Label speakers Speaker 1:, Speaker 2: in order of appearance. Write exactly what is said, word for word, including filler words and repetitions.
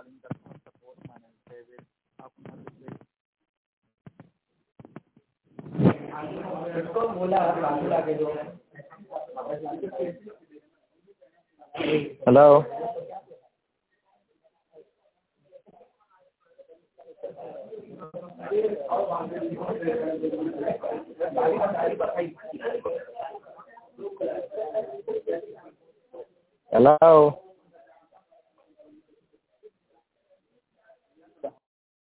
Speaker 1: calling customer support manager. They will how can I help you?
Speaker 2: इसको बोला काफी लाके दो।
Speaker 3: Hello. Hello.